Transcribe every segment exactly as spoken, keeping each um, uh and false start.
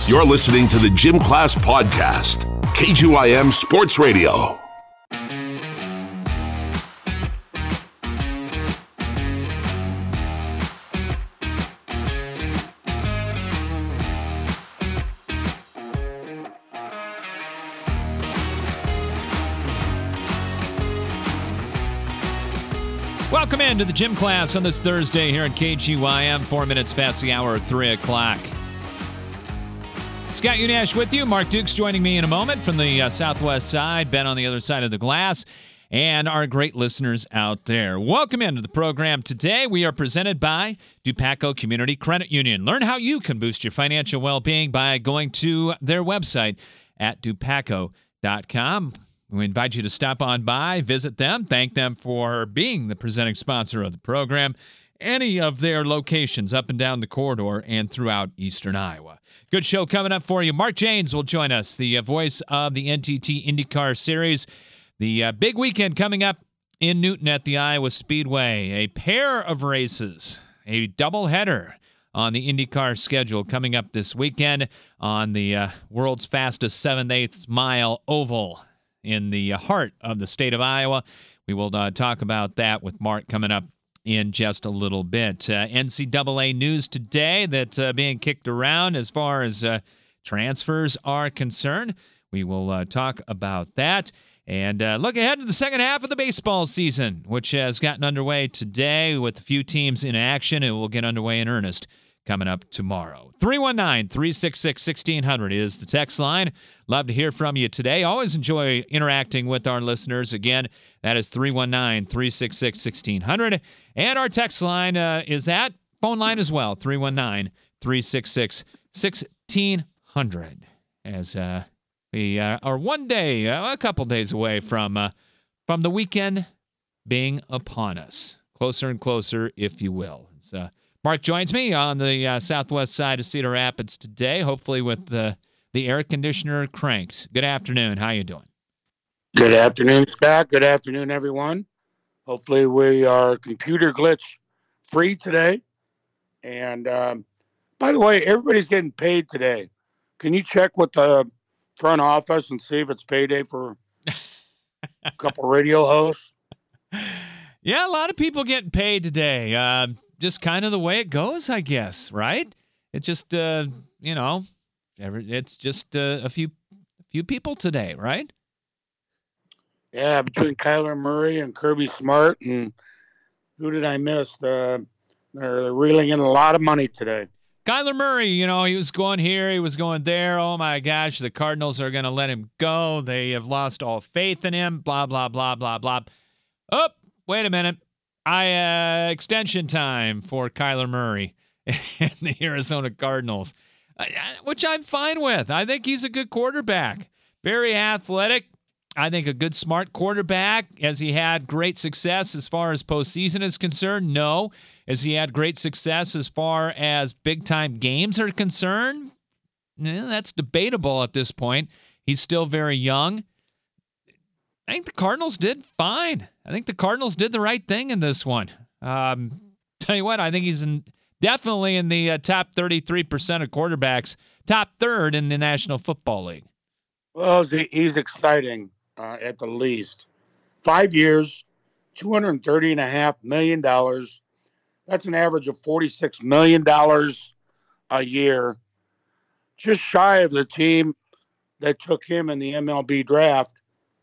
You're listening to the Gym Class Podcast, K G Y M Sports Radio. Welcome into the Gym Class on this Thursday here at K G Y M, four minutes past the hour of three o'clock. Scott Unash with you. Mark Dukes joining me in a moment from the uh, southwest side. Ben on the other side of the glass. And our great listeners out there. Welcome into the program today. We are presented by Dupaco Community Credit Union. Learn how you can boost your financial well-being by going to their website at dupaco dot com. We invite you to stop on by, visit them, thank them for being the presenting sponsor of the program. Any of their locations up and down the corridor and throughout eastern Iowa. Good show coming up for you. Mark Janes will join us, the uh, voice of the N T T IndyCar Series. The uh, big weekend coming up in Newton at the Iowa Speedway. A pair of races, a doubleheader on the IndyCar schedule coming up this weekend on the uh, world's fastest seven-eighths mile oval in the heart of the state of Iowa. We will uh, talk about that with Mark coming up in just a little bit. Uh, N C double A news today that's uh, being kicked around as far as uh, transfers are concerned. We will uh, talk about that and uh, look ahead to the second half of the baseball season, which has gotten underway today with a few teams in action. It will get underway in earnest coming up tomorrow. three one nine, three six six, one six zero zero is the text line. Love to hear from you today. Always enjoy interacting with our listeners. Again, that is three one nine, three six six, one six zero zero. And our text line uh, is that phone line as well, three one nine, three six six, one six zero zero. As uh, we uh, are one day, uh, a couple days away from uh, from the weekend being upon us. Closer and closer, if you will. It's, uh, Mark joins me on the uh, southwest side of Cedar Rapids today, hopefully with the, the air conditioner cranked. Good afternoon. How you doing? Good afternoon, Scott. Good afternoon, everyone. Hopefully we are computer glitch free today. And um, by the way, everybody's getting paid today. Can you check with the front office and see if it's payday for a couple radio hosts? Yeah, a lot of people getting paid today. Uh, just kind of the way it goes, I guess, right? It just, uh, you know, it's just uh, a few a few people today, right? Yeah, between Kyler Murray and Kirby Smart, and who did I miss? Uh, they're reeling in a lot of money today. Kyler Murray, you know, he was going here, he was going there. Oh, my gosh, the Cardinals are going to let him go. They have lost all faith in him, blah, blah, blah, blah, blah. Oh, wait a minute. I uh, extension time for Kyler Murray and the Arizona Cardinals, which I'm fine with. I think he's a good quarterback, very athletic. I think a good, smart quarterback. Has he had great success as far as postseason is concerned? No. Has he had great success as far as big-time games are concerned? Eh, that's debatable at this point. He's still very young. I think the Cardinals did fine. I think the Cardinals did the right thing in this one. Um, tell you what, I think he's in, definitely in the uh, top thirty-three percent of quarterbacks, top third in the National Football League. Well, he's exciting uh, at the least. Five years, two hundred thirty point five million dollars. That's an average of forty-six million dollars a year. Just shy of the team that took him in the M L B draft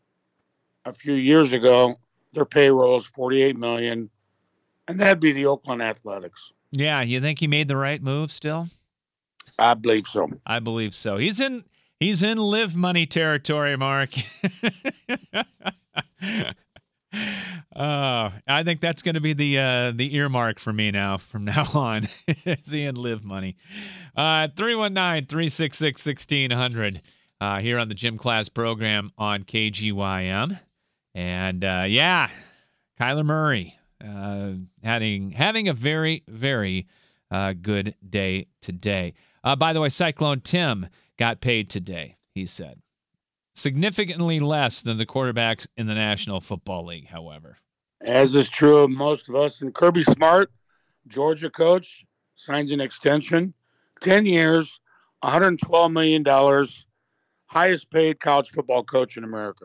a few years ago. Their payroll is forty-eight million dollars, and that'd be the Oakland Athletics. Yeah, you think he made the right move still? I believe so. I believe so. He's in he's in live money territory, Mark. uh, I think that's going to be the uh, the earmark for me now from now on. Is he in live money? Uh, three one nine, three six six, one six zero zero uh, here on the Gym Class program on K G Y M. And, uh, yeah, Kyler Murray uh, having, having a very, very uh, good day today. Uh, by the way, Cyclone Tim got paid today, he said. Significantly less than the quarterbacks in the National Football League, however. As is true of most of us. And Kirby Smart, Georgia coach, signs an extension, ten years, one hundred twelve million dollars, highest paid college football coach in America.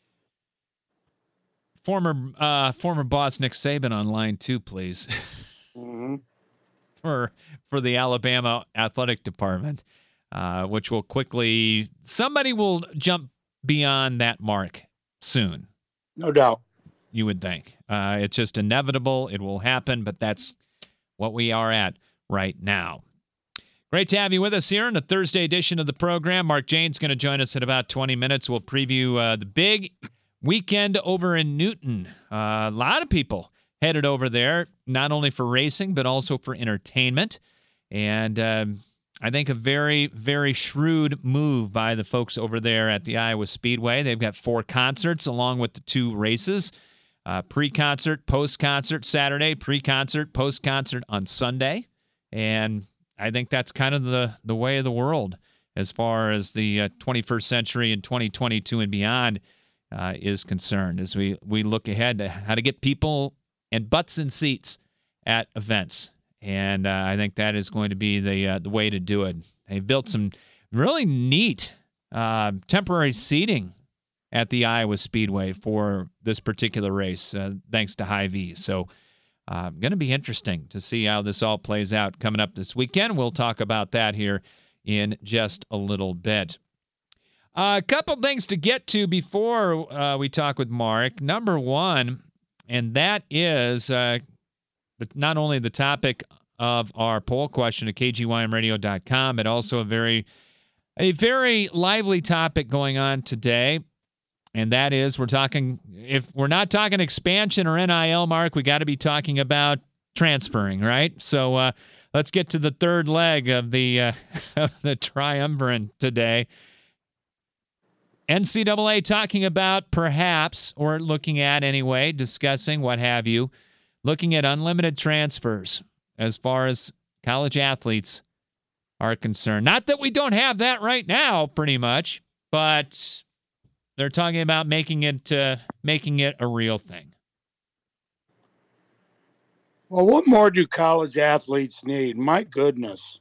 Former uh, former boss Nick Saban on line two, please. Mm-hmm. for for the Alabama athletic department, uh, which will quickly somebody will jump beyond that mark soon. No doubt. You would think. Uh, it's just inevitable. It will happen, but that's what we are at right now. Great to have you with us here in the Thursday edition of the program. Mark Jane's going to join us in about twenty minutes. We'll preview uh, the big weekend over in Newton. Uh, a lot of people headed over there, not only for racing, but also for entertainment. And um, I think a very, very shrewd move by the folks over there at the Iowa Speedway. They've got four concerts along with the two races. Uh, pre-concert, post-concert Saturday, pre-concert, post-concert on Sunday. And I think that's kind of the, the way of the world as far as the uh, twenty-first century and twenty twenty-two and beyond uh, is concerned, as we, we look ahead to how to get people and butts in seats at events. And uh, I think that is going to be the uh, the way to do it. They've built some really neat uh, temporary seating at the Iowa Speedway for this particular race, uh, thanks to Hy-Vee. So uh, going to be interesting to see how this all plays out coming up this weekend. We'll talk about that here in just a little bit. Uh, a couple things to get to before uh, we talk with Mark. Number one, and that is uh, not only the topic of our poll question at K G Y M radio dot com, but also a very, a very lively topic going on today. And that is, we're talking, if we're not talking expansion or N I L, Mark, we got to be talking about transferring, right? So uh, let's get to the third leg of the uh, of the triumvirate today. N C double A talking about perhaps, or looking at anyway, discussing, what have you, looking at unlimited transfers as far as college athletes are concerned. Not that we don't have that right now, pretty much, but they're talking about making it uh, making it a real thing. Well, what more do college athletes need? My goodness.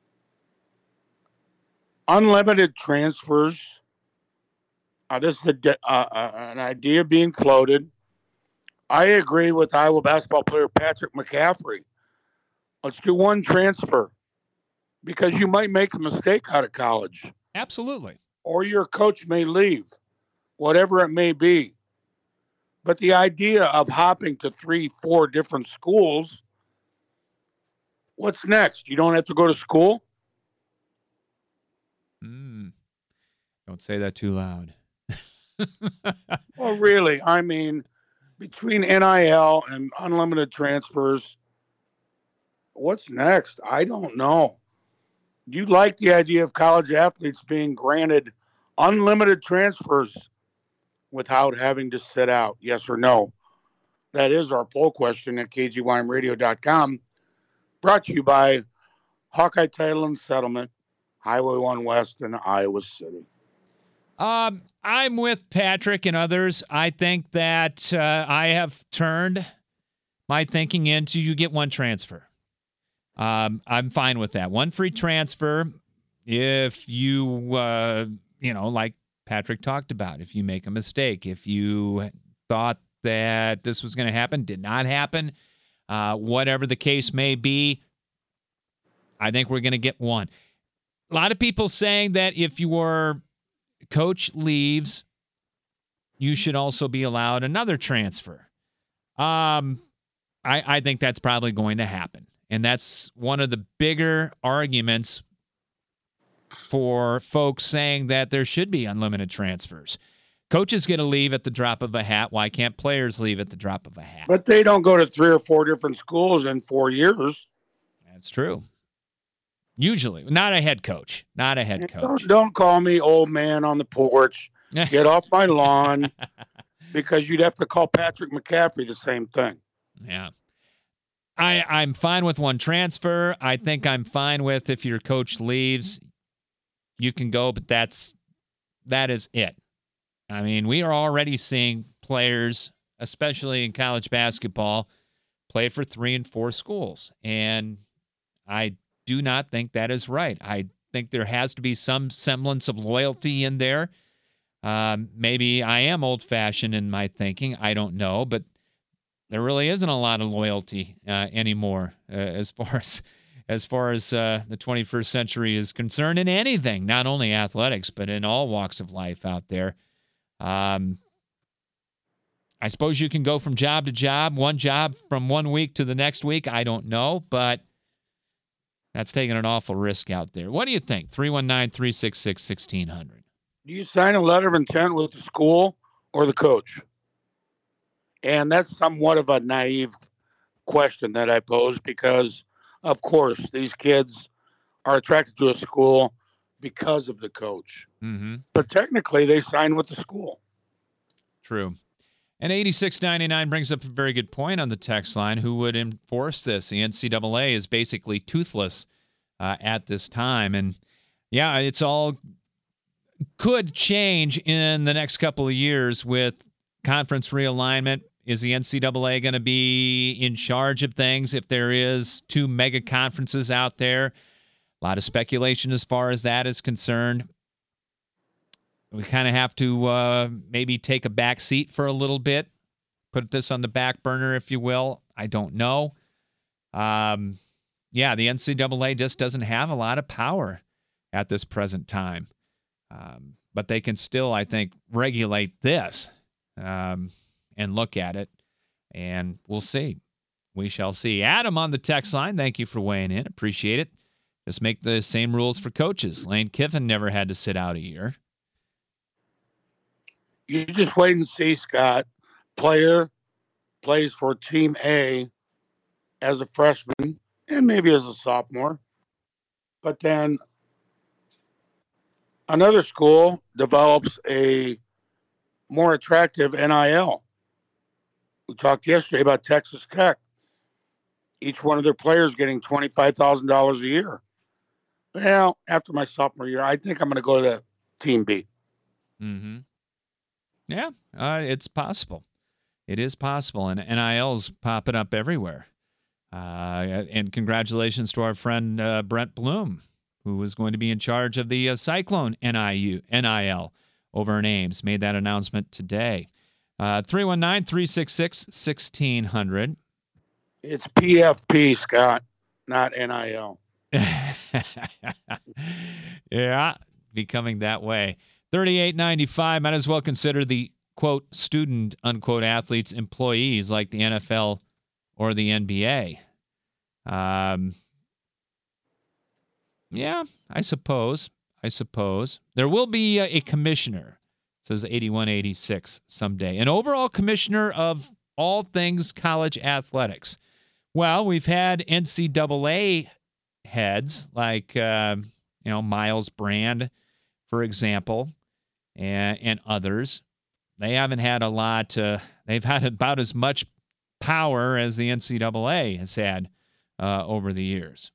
Unlimited transfers. Uh, this is a, uh, uh, an idea being floated. I agree with Iowa basketball player Patrick McCaffrey. Let's do one transfer, because you might make a mistake out of college. Absolutely. Or your coach may leave, whatever it may be. But the idea of hopping to three, four different schools, what's next? You don't have to go to school? Mm. Don't say that too loud. Well, really, I mean, between N I L and unlimited transfers, what's next? I don't know. You like the idea of college athletes being granted unlimited transfers without having to sit out, yes or no? That is our poll question at K G Y M radio dot com, brought to you by Hawkeye Title and Settlement, Highway one West in Iowa City. Um, I'm with Patrick and others. I think that uh, I have turned my thinking into you get one transfer. Um, I'm fine with that. One free transfer if you, uh, you know, like Patrick talked about, if you make a mistake, if you thought that this was going to happen, did not happen, uh, whatever the case may be, I think we're going to get one. A lot of people saying that if your coach leaves, you should also be allowed another transfer. Um, I, I think that's probably going to happen. And that's one of the bigger arguments for folks saying that there should be unlimited transfers. Coaches get to leave at the drop of a hat. Why can't players leave at the drop of a hat? But they don't go to three or four different schools in four years. That's true. Usually. Not a head coach. Not a head coach. Don't, don't call me old man on the porch. Get off my lawn, because you'd have to call Patrick McCaffrey the same thing. Yeah. I, I'm fine with one transfer. I think I'm fine with if your coach leaves, you can go, but that's that is it. I mean, we are already seeing players, especially in college basketball, play for three and four schools. And I do not think that is right. I think there has to be some semblance of loyalty in there. Um, maybe I am old-fashioned in my thinking. I don't know, but there really isn't a lot of loyalty uh, anymore uh, as far as as far as uh, the twenty-first century is concerned in anything, not only athletics, but in all walks of life out there. Um, I suppose you can go from job to job, one job from one week to the next week. I don't know, but that's taking an awful risk out there. What do you think? three one nine, three six six, one six zero zero. Do you sign a letter of intent with the school or the coach? And that's somewhat of a naive question that I pose because, of course, these kids are attracted to a school because of the coach. Mm-hmm. But technically, they sign with the school. True. And eighty-six ninety-nine brings up a very good point on the text line. Who would enforce this? The N C double A is basically toothless uh, at this time. And, yeah, it's all could change in the next couple of years with conference realignment. Is the N C double A going to be in charge of things if there is two mega conferences out there? A lot of speculation as far as that is concerned. We kind of have to uh, maybe take a back seat for a little bit, put this on the back burner, if you will. I don't know. Um, yeah, the N C double A just doesn't have a lot of power at this present time. Um, but they can still, I think, regulate this um, and look at it, and we'll see. We shall see. Adam on the text line, thank you for weighing in. Appreciate it. Just make the same rules for coaches. Lane Kiffin never had to sit out a year. You just wait and see, Scott. Player plays for Team A as a freshman and maybe as a sophomore. But then another school develops a more attractive N I L. We talked yesterday about Texas Tech. Each one of their players getting twenty-five thousand dollars a year. Well, after my sophomore year, I think I'm going to go to the Team B. Mm-hmm. Yeah, uh, it's possible. It is possible, and N I L's popping up everywhere. Uh, and congratulations to our friend uh, Brent Bloom, who was going to be in charge of the uh, Cyclone N I L over in Ames. Made that announcement today. Uh, three one nine, three six six, one six zero zero. It's P F P, Scott, not N I L. Yeah, becoming that way. thirty-eight ninety-five, might as well consider the, quote, student, unquote, athletes employees like the N F L or the N B A. Um, yeah, I suppose. I suppose. There will be a, a commissioner, says eighty-one eighty-six someday. An overall commissioner of all things college athletics. Well, we've had N C double A heads like, uh, you know, Miles Brand, for example, and, and others. They haven't had a lot. Uh, they've had about as much power as the N C double A has had uh, over the years.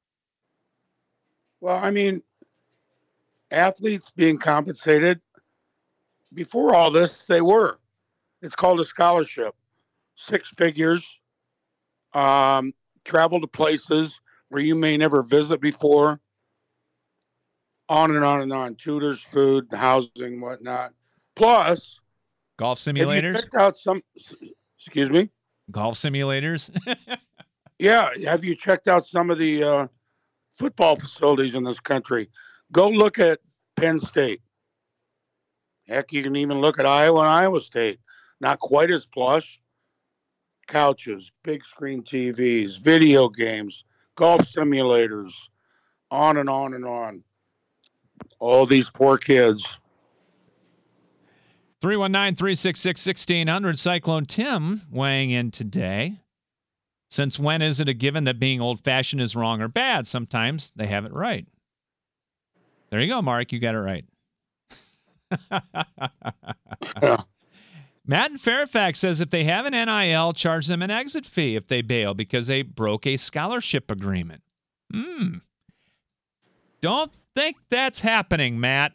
Well, I mean, athletes being compensated, before all this, they were. It's called a scholarship. Six figures, um, travel to places where you may never visit before, on and on and on. Tutors, food, housing, whatnot. Plus, golf have you simulators. checked out some, excuse me? Golf simulators. Yeah. Have you checked out some of the uh, football facilities in this country? Go look at Penn State. Heck, you can even look at Iowa and Iowa State. Not quite as plush. Couches, big screen T Vs, video games, golf simulators, on and on and on. All these poor kids. three one nine, three six six, one six zero zero. Cyclone Tim weighing in today. Since when is it a given that being old-fashioned is wrong or bad? Sometimes they have it right. There you go, Mark. You got it right. Yeah. Matt in Fairfax says if they have an N I L, charge them an exit fee if they bail because they broke a scholarship agreement. Hmm. Don't think that's happening, Matt.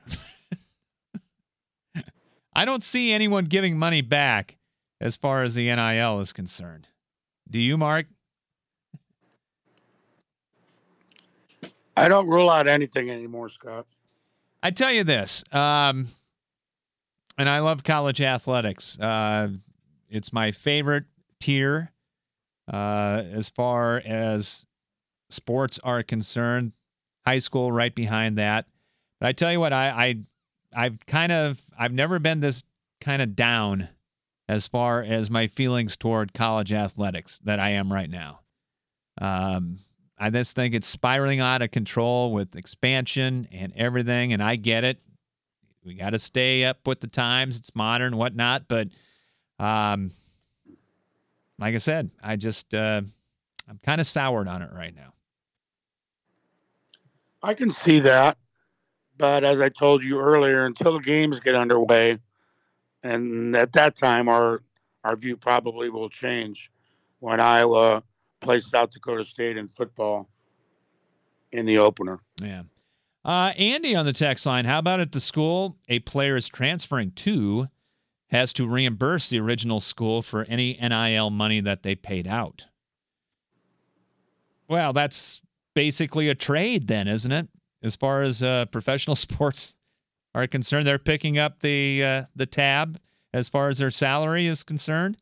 I don't see anyone giving money back as far as the N I L is concerned. Do you, Mark? I don't rule out anything anymore, Scott. I tell you this, um, and I love college athletics. Uh, it's my favorite tier uh, as far as sports are concerned. High school right behind that. But I tell you what, I, I I've kind of I've never been this kind of down as far as my feelings toward college athletics that I am right now. Um, I just think it's spiraling out of control with expansion and everything, and I get it. We got to stay up with the times. It's modern, whatnot, but um, like I said, I just uh, I'm kind of soured on it right now. I can see that, but as I told you earlier, until the games get underway, and at that time, our our view probably will change when Iowa plays South Dakota State in football in the opener. Yeah. Uh, Andy on the text line, how about at the school a player is transferring to has to reimburse the original school for any N I L money that they paid out? Well, that's basically a trade then, isn't it? As far as uh, professional sports are concerned, they're picking up the uh, the tab as far as their salary is concerned.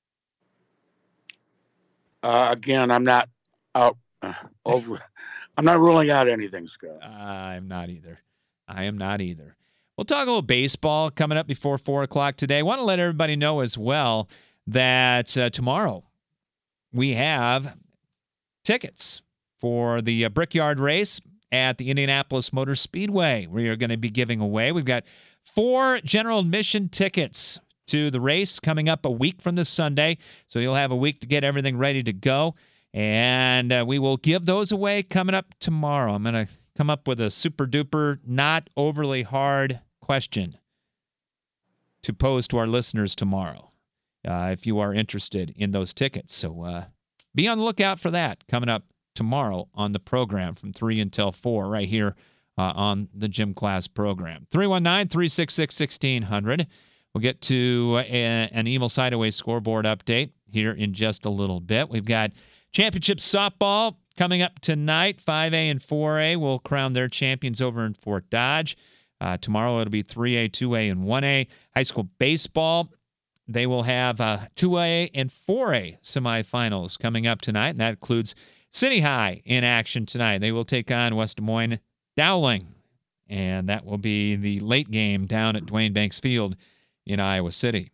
Uh, again, I'm not out uh, over. I'm not ruling out anything, Scott. Uh, I'm not either. I am not either. We'll talk a little baseball coming up before four o'clock today. I want to let everybody know as well that uh, tomorrow we have tickets for the uh, Brickyard race at the Indianapolis Motor Speedway. We are going to be giving away. We've got four general admission tickets to the race coming up a week from this Sunday. So you'll have a week to get everything ready to go. And uh, we will give those away coming up tomorrow. I'm going to come up with a super duper, not overly hard question to pose to our listeners tomorrow uh, if you are interested in those tickets. So uh, be on the lookout for that coming up tomorrow on the program from three until four right here uh, on the Gym Class program. three one nine, three six six, one six zero zero. We'll get to a, an Emil Sideaway scoreboard update here in just a little bit. We've got championship softball coming up tonight. five A and four A will crown their champions over in Fort Dodge. Uh, tomorrow it'll be three A, two A, and one A. High school baseball, they will have uh, two A and four A semifinals coming up tonight, and that includes City High in action tonight. They will take on West Des Moines Dowling, and that will be the late game down at Dwayne Banks Field in Iowa City.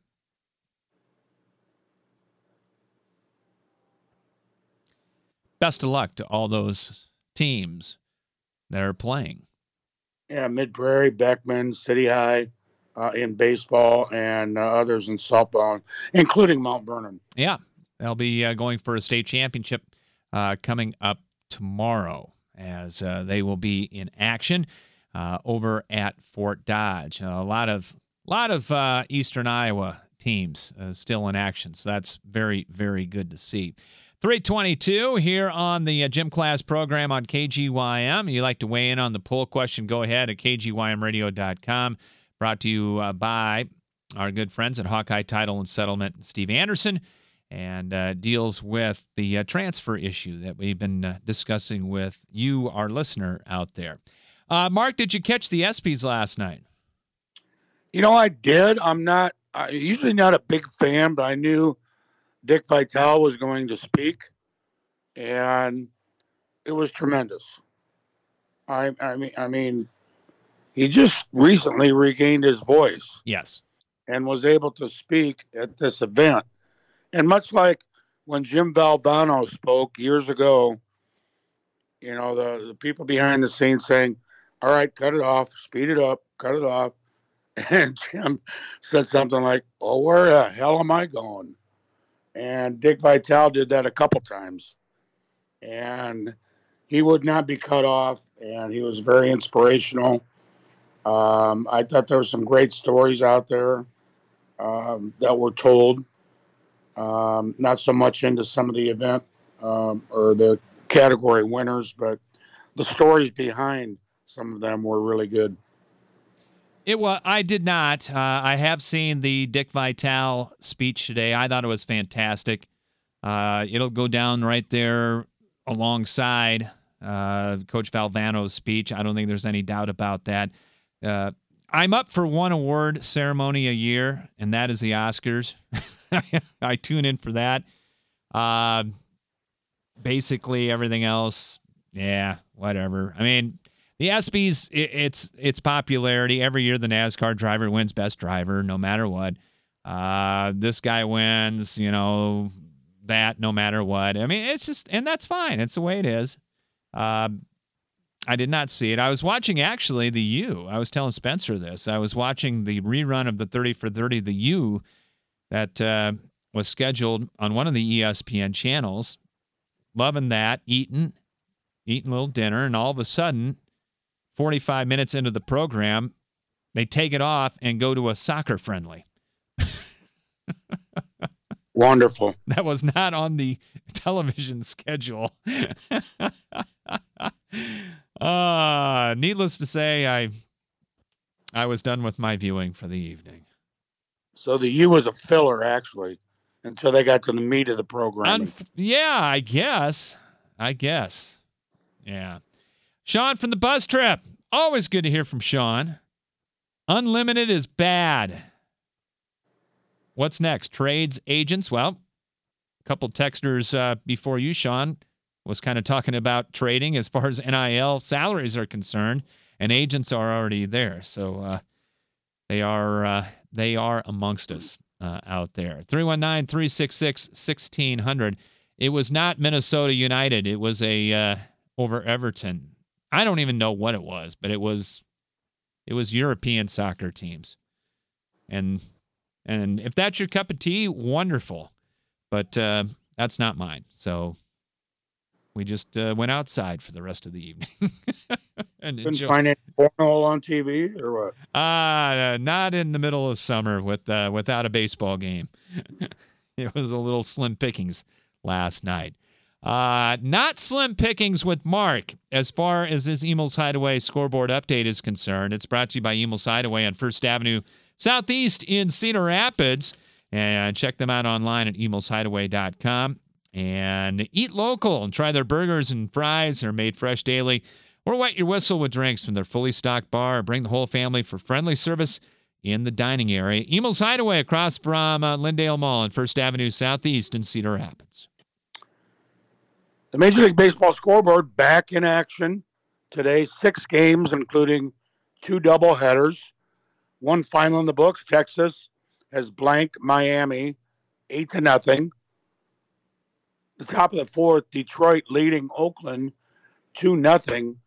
Best of luck to all those teams that are playing. Yeah, Mid Prairie, Beckman, City High uh, in baseball, and uh, others in softball, including Mount Vernon. Yeah, they'll be uh, going for a state championship uh, coming up tomorrow as uh, they will be in action uh, over at Fort Dodge. Uh, a lot of lot of uh, Eastern Iowa teams uh, still in action, so that's very, very good to see. three twenty-two here on the uh, Gym Class program on K G Y M. You like to weigh in on the poll question, go ahead at K G Y M radio dot com. Brought to you uh, by our good friends at Hawkeye Title and Settlement, Steve Anderson, and uh, deals with the uh, transfer issue that we've been uh, discussing with you, our listener out there. Uh, Mark, did you catch the ESPYs last night? You know, I did. I'm not uh, usually not a big fan, but I knew Dick Vitale was going to speak, and it was tremendous. I, I mean, I mean, he just recently regained his voice. Yes, and was able to speak at this event. And much like when Jim Valvano spoke years ago, you know, the, the people behind the scenes saying, "All right, cut it off, speed it up, cut it off," and Jim said something like, "Oh, where the hell am I going?" And Dick Vitale did that a couple times. And he would not be cut off, and he was very inspirational. Um, I thought there were some great stories out there um, that were told. Um, not so much into some of the event um, or the category winners, but the stories behind some of them were really good. It was. I did not. Uh, I have seen the Dick Vitale speech today. I thought it was fantastic. Uh, it'll go down right there alongside uh, Coach Valvano's speech. I don't think there's any doubt about that. Uh, I'm up for one award ceremony a year, and that is the Oscars. I tune in for that. Uh, basically, everything else, yeah, whatever. I mean, the ESPYs, it, it's it's popularity. Every year, the NASCAR driver wins best driver, no matter what. Uh, this guy wins, you know, that no matter what. I mean, it's just, and that's fine. It's the way it is. Uh, I did not see it. I was watching, actually, the U. I was telling Spencer this. I was watching the rerun of the thirty for thirty, the U, that uh, was scheduled on one of the E S P N channels. Loving that, eating, eating a little dinner, and all of a sudden, forty-five minutes into the program, they take it off and go to a soccer friendly. Wonderful. That was not on the television schedule. uh, needless to say, I I was done with my viewing for the evening. So the U was a filler, actually, until they got to the meat of the program. Unf- yeah, I guess. I guess. Yeah. Sean from the bus trip. Always good to hear from Sean. Unlimited is bad. What's next? Trades, agents? Well, a couple texters uh, before you, Sean, was kind of talking about trading as far as N I L salaries are concerned, and agents are already there. So uh, they are uh, they are amongst us uh, out there. three one nine, three six six, one six zero zero. It was not Minnesota United. It was a uh, over Everton. I don't even know what it was, but it was it was European soccer teams. And And if that's your cup of tea, wonderful. But uh, that's not mine. So we just uh, went outside for the rest of the evening. and Couldn't enjoy- find any cornhole on T V or what? Uh, not in the middle of summer with uh, without a baseball game. It was a little slim pickings last night. Uh, not slim pickings with Mark as far as this Emil's Hideaway scoreboard update is concerned. It's brought to you by Emil's Hideaway on First Avenue Southeast in Cedar Rapids. And check them out online at emils hideaway dot com. And eat local and try their burgers and fries. They're made fresh daily. Or wet your whistle with drinks from their fully stocked bar. Bring the whole family for friendly service in the dining area. Emil's Hideaway across from uh, Lindale Mall on First Avenue Southeast in Cedar Rapids. The Major League Baseball scoreboard back in action today. Six games, including two doubleheaders. One final in the books. Texas has blanked Miami eight to nothing. The top of the fourth, Detroit leading Oakland two nothing.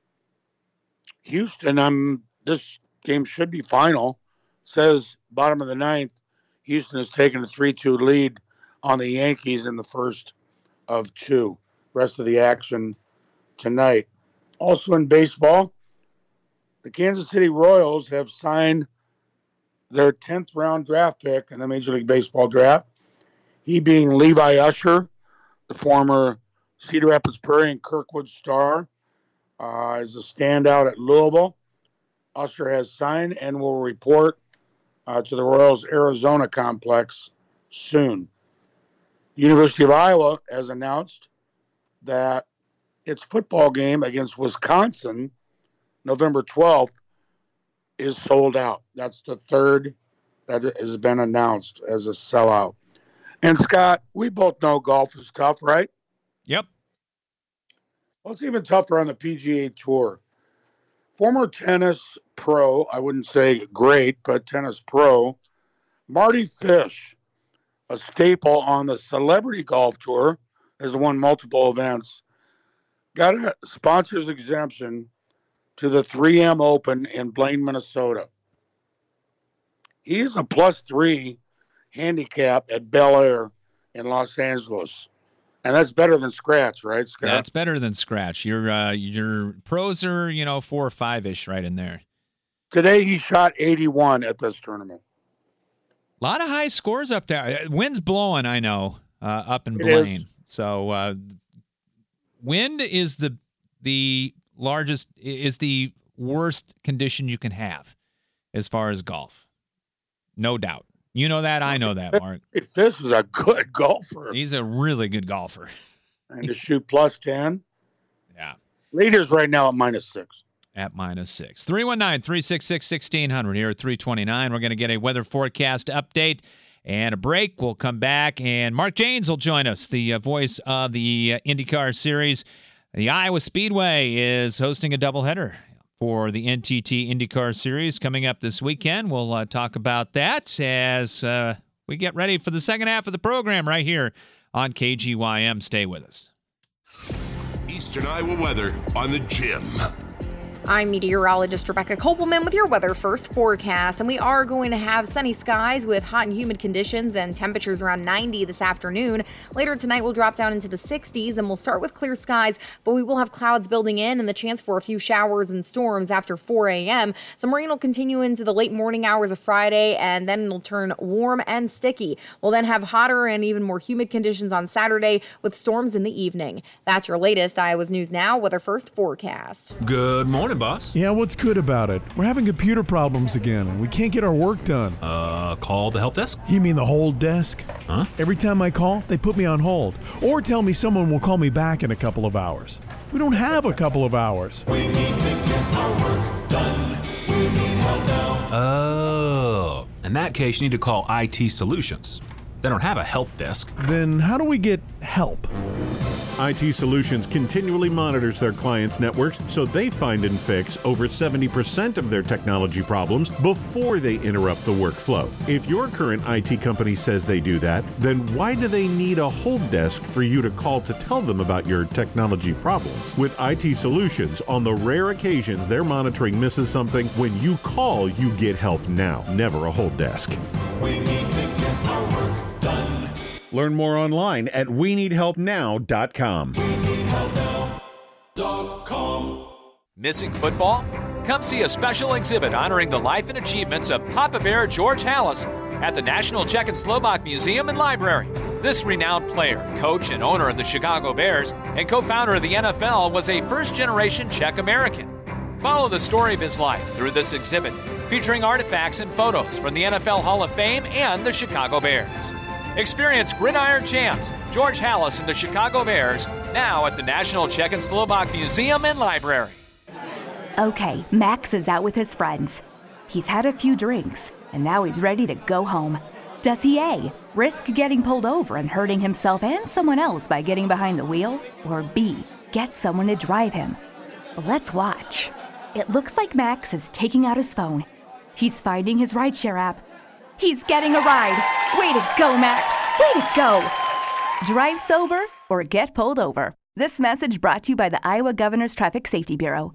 Houston, um, this game should be final. Says bottom of the ninth, Houston has taken a three two lead on the Yankees in the first of two. Rest of the action tonight. Also in baseball, the Kansas City Royals have signed their tenth round draft pick in the Major League Baseball draft. He being Levi Usher, the former Cedar Rapids Prairie and Kirkwood star, uh, is a standout at Louisville. Usher has signed and will report uh, to the Royals Arizona complex soon. University of Iowa has announced that its football game against Wisconsin, November twelfth, is sold out. That's the third that has been announced as a sellout. And Scott, we both know golf is tough, right? Yep. Well, it's even tougher on the P G A Tour. Former tennis pro, I wouldn't say great, but tennis pro, Marty Fish, a staple on the Celebrity Golf Tour, has won multiple events, got a sponsor's exemption to the three M Open in Blaine, Minnesota. He is a plus three handicap at Bel Air in Los Angeles. And that's better than scratch, right, Scott? That's better than scratch. Your uh, your pros are, you know, four or five-ish right in there. Today he shot eighty-one at this tournament. A lot of high scores up there. Wind's blowing, I know, uh, up in It Blaine. is. So uh, wind is the the largest, is the worst condition you can have as far as golf. No doubt. You know that. I know that, Mark. Fish is a good golfer. He's a really good golfer. And to shoot plus ten. Yeah. Leaders right now at minus six. At minus six. three one nine, three six six, one six zero zero here at three twenty-nine. We're going to get a weather forecast update and a break. We'll come back, and Mark Jaynes will join us, the uh, voice of the uh, IndyCar Series. The Iowa Speedway is hosting a doubleheader for the N T T IndyCar Series coming up this weekend. We'll uh, talk about that as uh, we get ready for the second half of the program right here on K G Y M. Stay with us. Eastern Iowa weather on the Gym. I'm meteorologist Rebecca Kopelman with your Weather First forecast, and we are going to have sunny skies with hot and humid conditions and temperatures around ninety this afternoon. Later tonight, we'll drop down into the sixties, and we'll start with clear skies, but we will have clouds building in and the chance for a few showers and storms after four a.m. Some rain will continue into the late morning hours of Friday, and then it'll turn warm and sticky. We'll then have hotter and even more humid conditions on Saturday with storms in the evening. That's your latest Iowa's News Now Weather First forecast. Good morning, boss. Yeah, what's good about it? We're having computer problems again, and we can't get our work done. Uh, call the help desk? You mean the hold desk? Huh? Every time I call, they put me on hold, or tell me someone will call me back in a couple of hours. We don't have a couple of hours. We need to get our work done. We need help now. Oh, in that case, you need to call I T Solutions. They don't have a help desk. Then how do we get help? I T Solutions continually monitors their clients' networks so they find and fix over seventy percent of their technology problems before they interrupt the workflow. If your current I T company says they do that, then why do they need a hold desk for you to call to tell them about your technology problems? With I T Solutions, on the rare occasions their monitoring misses something, when you call, you get help now, never a hold desk. We need to get our work done. Learn more online at we need help now dot com. We need help now dot com. Missing football? Come see a special exhibit honoring the life and achievements of Papa Bear George Halas at the National Czech and Slovak Museum and Library. This renowned player, coach, and owner of the Chicago Bears and co-founder of the N F L was a first-generation Czech American. Follow the story of his life through this exhibit, featuring artifacts and photos from the N F L Hall of Fame and the Chicago Bears. Experience Gridiron Champs, George Halas and the Chicago Bears, now at the National Czech and Slovak Museum and Library. Okay, Max is out with his friends. He's had a few drinks, and now he's ready to go home. Does he A, risk getting pulled over and hurting himself and someone else by getting behind the wheel? Or B, get someone to drive him? Let's watch. It looks like Max is taking out his phone. He's finding his rideshare app. He's getting a ride. Way to go, Max. Way to go. Drive sober or get pulled over. This message brought to you by the Iowa Governor's Traffic Safety Bureau.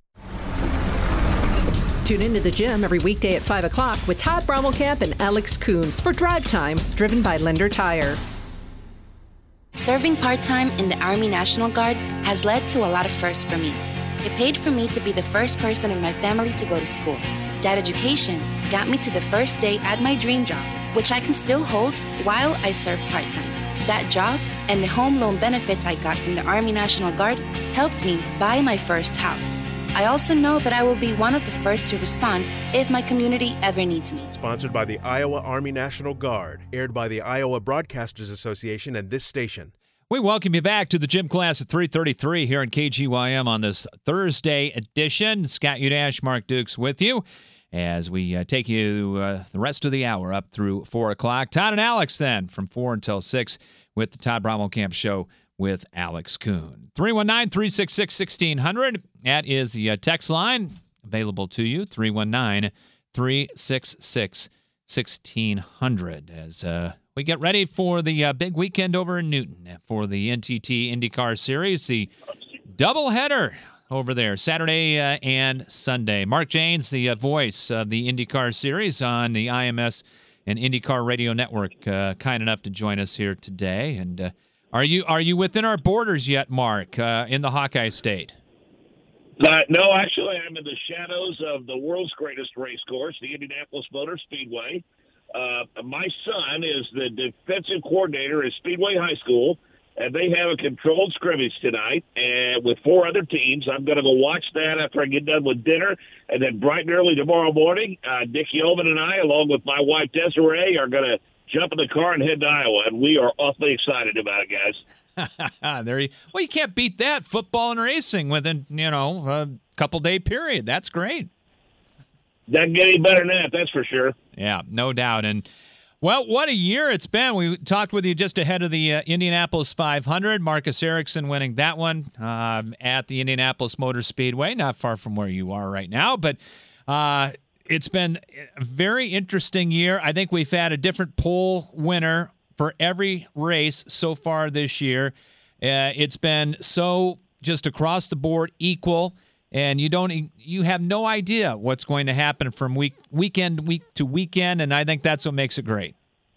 Tune into the Gym every weekday at five o'clock with Todd Brommelkamp and Alex Kuhn for Drive Time, driven by Lender Tire. Serving part-time in the Army National Guard has led to a lot of firsts for me. It paid for me to be the first person in my family to go to school. That education got me to the first day at my dream job, which I can still hold while I serve part-time. That job and the home loan benefits I got from the Army National Guard helped me buy my first house. I also know that I will be one of the first to respond if my community ever needs me. Sponsored by the Iowa Army National Guard, aired by the Iowa Broadcasters Association and this station. We welcome you back to the Gym Class at three thirty-three here on K G Y M on this Thursday edition. Scott Udash, Mark Dukes with you as we uh, take you uh, the rest of the hour up through four o'clock. Todd and Alex then from four until six with the Todd Brommelkamp Show with Alex Kuhn. three one nine, three six six, one six zero zero. That is the uh, text line available to you, three one nine, three six six, one six zero zero. As uh, we get ready for the uh, big weekend over in Newton for the N T T IndyCar Series, the doubleheader over there, Saturday uh, and Sunday. Mark Jaynes, the uh, voice of the IndyCar Series on the I M S and IndyCar Radio Network, uh, kind enough to join us here today. And uh, are you are you within our borders yet, Mark, uh, in the Hawkeye State? Uh, no, actually, I'm in the shadows of the world's greatest race course, the Indianapolis Motor Speedway. Uh, my son is the defensive coordinator at Speedway High School, and they have a controlled scrimmage tonight and with four other teams. I'm going to go watch that after I get done with dinner, and then bright and early tomorrow morning, uh, Dick Yeoman and I, along with my wife Desiree, are going to jump in the car and head to Iowa, and we are awfully excited about it, guys. there you, well, you can't beat that. Football and racing within, you know, a couple day period. That's great. Doesn't get any better than that, that's for sure. Yeah, no doubt. And, well, what a year it's been. We talked with you just ahead of the uh, Indianapolis five hundred. Marcus Ericsson winning that one um, at the Indianapolis Motor Speedway, not far from where you are right now. But uh, it's been a very interesting year. I think we've had a different pole winner for every race so far this year. Uh, it's been so just across the board equal. And you don't, you have no idea what's going to happen from week weekend week to weekend, and I think that's what makes it great.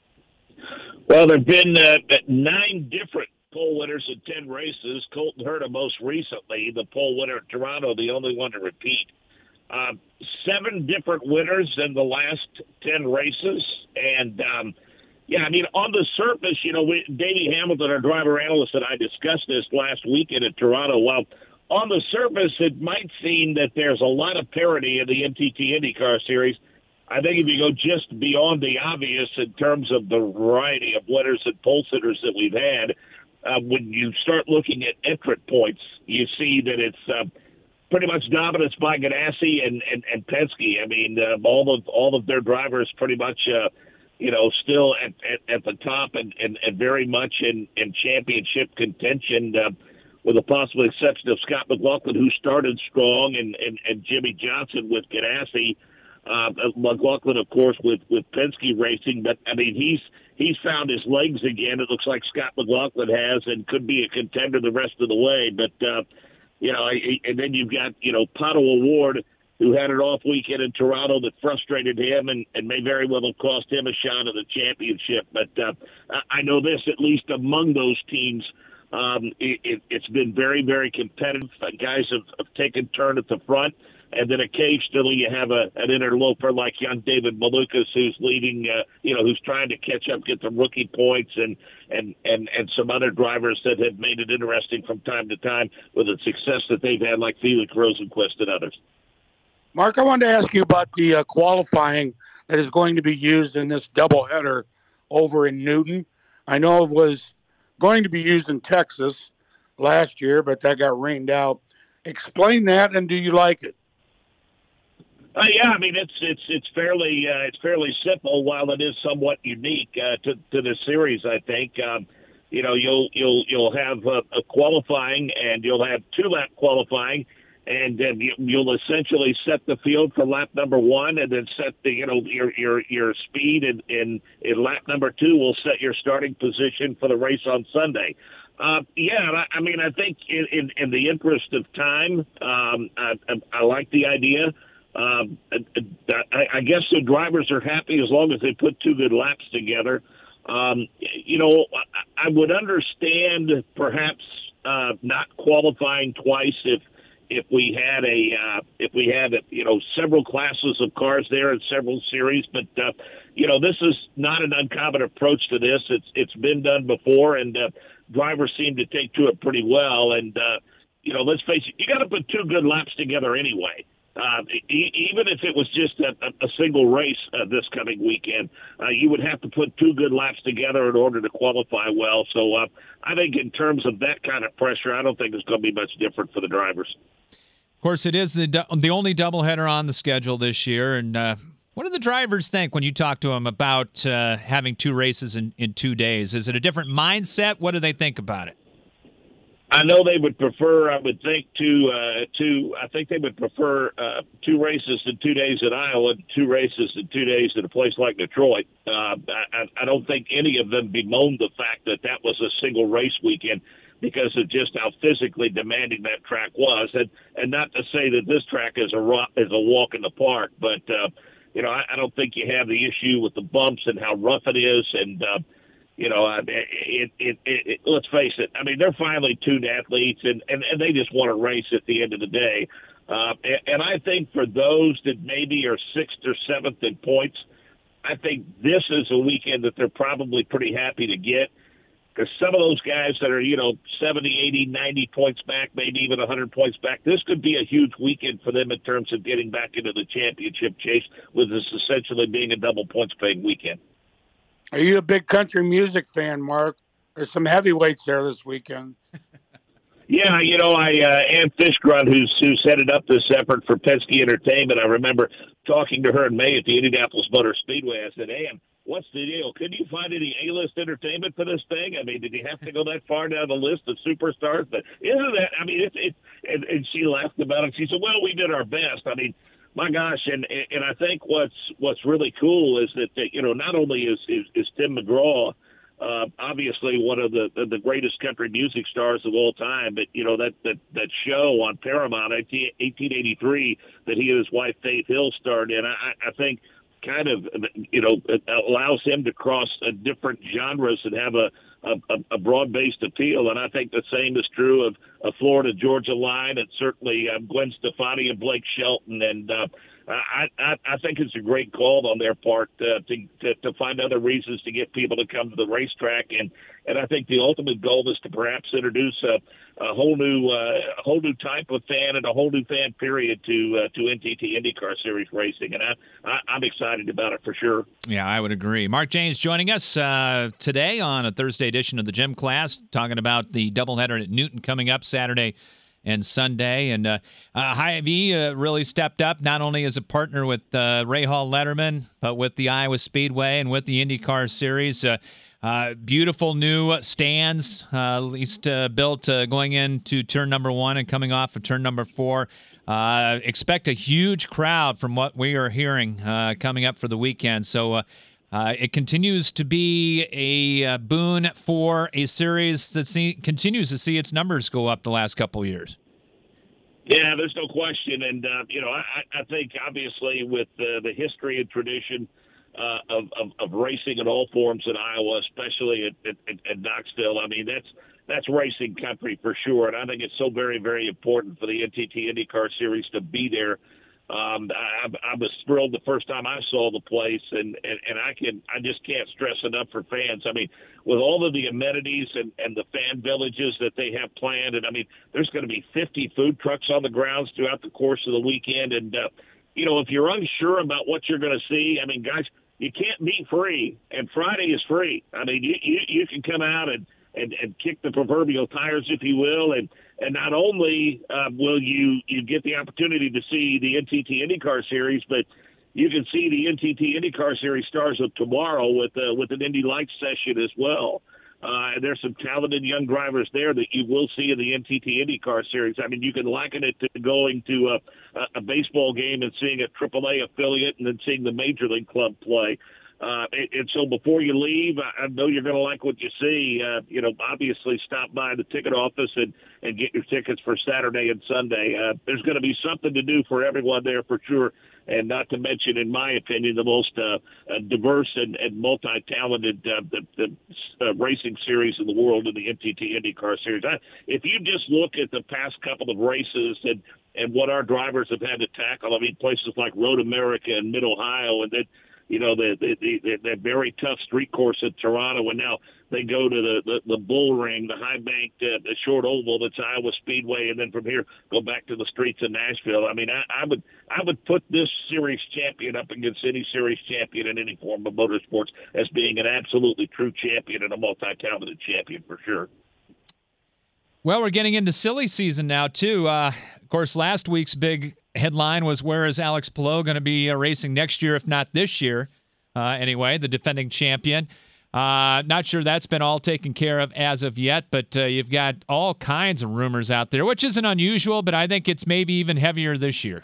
Well, there've been uh, nine different pole winners in ten races. Colton Herta most recently, the pole winner at Toronto, the only one to repeat. Uh, seven different winners in the last ten races, and um, yeah, I mean, on the surface, you know, we, Davey Hamilton, our driver analyst, and I discussed this last weekend at Toronto. Well, on the surface, it might seem that there's a lot of parity in the M T T IndyCar Series. I think if you go just beyond the obvious in terms of the variety of winners and pole sitters that we've had, uh, when you start looking at entrant points, you see that it's uh, pretty much dominance by Ganassi and, and, and Penske. I mean, uh, all of all of their drivers pretty much, uh, you know, still at, at, at the top and, and, and very much in, in championship contention. Uh, with the possible exception of Scott McLaughlin, who started strong, and, and, and Jimmy Johnson with Ganassi. Uh, McLaughlin, of course, with, with Penske Racing. But, I mean, he's he's found his legs again. It looks like Scott McLaughlin has, and could be a contender the rest of the way. But, uh, you know, and then you've got, you know, Pato O'Ward, who had an off weekend in Toronto that frustrated him and, and may very well have cost him a shot at the championship. But uh, I know this, at least among those teams, Um, it, it, it's been very, very competitive. Uh, guys have, have taken turn at the front, and then occasionally you have a, an interloper like young David Malukas, who's leading, uh, you know, who's trying to catch up, get the rookie points, and, and, and, and some other drivers that have made it interesting from time to time with the success that they've had, like Felix Rosenqvist and others. Mark, I wanted to ask you about the uh, qualifying that is going to be used in this doubleheader over in Newton. I know it was going to be used in Texas last year, but that got rained out. Explain that, and do you like it? Uh, yeah, I mean it's it's it's fairly uh, it's fairly simple. While it is somewhat unique uh, to to the series, I think um, you know you'll you'll you'll have a, a qualifying, and you'll have two lap qualifying, and then you, you'll essentially set the field for lap number one, and then set the you know your your your speed, and in, in lap number two will set your starting position for the race on Sunday. Uh, yeah, I, I mean I think in, in, in the interest of time, um, I, I, I like the idea. Um, I, I guess the drivers are happy as long as they put two good laps together. Um, you know, I would understand perhaps uh, not qualifying twice if if we had a uh, if we had a, you know several classes of cars there in several series, but uh, you know this is not an uncommon approach to this. It's it's been done before, and uh, drivers seem to take to it pretty well. And uh, you know, let's face it, you got to put two good laps together anyway. Uh, e- even if it was just a, a single race uh, this coming weekend, uh, you would have to put two good laps together in order to qualify well. So uh, I think in terms of that kind of pressure, I don't think it's going to be much different for the drivers. Of course, it is the the only doubleheader on the schedule this year. And uh, what do the drivers think when you talk to them about uh, having two races in, in two days? Is it a different mindset? What do they think about it? I know they would prefer, I would think, to, uh, to I think they would prefer uh, two races in two days at Iowa, and two races in two days at a place like Detroit. Uh, I, I don't think any of them bemoaned the fact that that was a single race weekend because of just how physically demanding that track was. And, and not to say that this track is a, is a walk in the park, but, uh, you know, I, I don't think you have the issue with the bumps and how rough it is. And, uh, You know, it, it, it, it, let's face it. I mean, they're finally tuned athletes, and, and, and they just want to race at the end of the day. Uh, and, and I think for those that maybe are sixth or seventh in points, I think this is a weekend that they're probably pretty happy to get, because some of those guys that are, you know, seventy, eighty, ninety points back, maybe even one hundred points back, this could be a huge weekend for them in terms of getting back into the championship chase, with this essentially being a double points paying weekend. Are you a big country music fan, Mark? There's some heavyweights there this weekend. Yeah, you know, I uh, Ann Fishgrunt, who's who's headed up this effort for Penske Entertainment. I remember talking to her in May at the Indianapolis Motor Speedway. I said, Ann, what's the deal? Could you find any A-list entertainment for this thing? I mean, did you have to go that far down the list of superstars? But isn't that? I mean, it's it. And, and she laughed about it. She said, "Well, we did our best." I mean, my gosh, and and I think what's what's really cool is that, that you know, not only is is, is Tim McGraw. Uh, obviously one of the, the the greatest country music stars of all time, but you know that that that show on Paramount, eighteen eighty-three, that he and his wife Faith Hill starred in, I, I think kind of you know it allows him to cross uh, different genres and have a a, a broad-based appeal. And I think the same is true of a Florida Georgia Line, and certainly uh, Gwen Stefani and Blake Shelton. And uh, I, I, I think it's a great call on their part uh, to, to to find other reasons to get people to come to the racetrack. And and I think the ultimate goal is to perhaps introduce a, a whole new uh, a whole new type of fan and a whole new fan period to uh, to N T T IndyCar Series racing. And I, I I'm excited about it for sure. Yeah, I would agree. Mark Jaynes joining us uh, today on a Thursday edition of the Gym Class, talking about the doubleheader at Newton coming up Saturday and Sunday. And uh, uh, Hy-Vee uh, really stepped up, not only as a partner with uh, Ray Hall Letterman, but with the Iowa Speedway and with the IndyCar Series. Uh, uh, beautiful new stands, uh, at least uh, built uh, going into turn number one and coming off of turn number four. Uh, expect a huge crowd from what we are hearing uh, coming up for the weekend. So uh, uh, it continues to be a uh, boon for a series that see, continues to see its numbers go up the last couple of years. Yeah, there's no question. And, uh, you know, I, I think obviously with uh, the history and tradition uh, of, of, of racing in all forms in Iowa, especially at, at, at Knoxville, I mean, that's that's racing country for sure. And I think it's so very, very important for the N T T IndyCar Series to be there. Um, I, I was thrilled the first time I saw the place, and, and, and I can I just can't stress enough for fans. I mean, with all of the amenities and, and the fan villages that they have planned, and I mean, there's going to be fifty food trucks on the grounds throughout the course of the weekend. And, uh, you know, if you're unsure about what you're going to see, I mean, guys, you can't be free, and Friday is free. I mean, you, you, you can come out and, and, and kick the proverbial tires, if you will, and And not only uh, will you, you get the opportunity to see the N T T IndyCar Series, but you can see the N T T IndyCar Series stars of tomorrow with uh, with an Indy Lights session as well. Uh, and there's some talented young drivers there that you will see in the N T T IndyCar Series. I mean, you can liken it to going to a, a baseball game and seeing a triple A affiliate and then seeing the Major League club play. Uh, and, and so before you leave, I, I know you're going to like what you see. Uh, you know, obviously stop by the ticket office and, and get your tickets for Saturday and Sunday. Uh, there's going to be something to do for everyone there for sure. And not to mention, in my opinion, the most uh, uh, diverse and, and multi-talented uh, the, the, uh, racing series in the world in the N T T IndyCar Series. I, if you just look at the past couple of races and, and what our drivers have had to tackle, I mean, places like Road America and Mid-Ohio, and then you know, the, the, the, the very tough street course at Toronto, and now they go to the, the, the bull ring, the high bank, uh, the short oval that's Iowa Speedway, and then from here go back to the streets of Nashville. I mean, I, I would I would put this series champion up against any series champion in any form of motorsports as being an absolutely true champion and a multi-talented champion for sure. Well, we're getting into silly season now, too. Uh, of course, last week's big headline was, where is Alex Palou going to be uh, racing next year, if not this year? Uh, anyway, the defending champion. Uh, not sure that's been all taken care of as of yet, but uh, you've got all kinds of rumors out there, which isn't unusual, but I think it's maybe even heavier this year.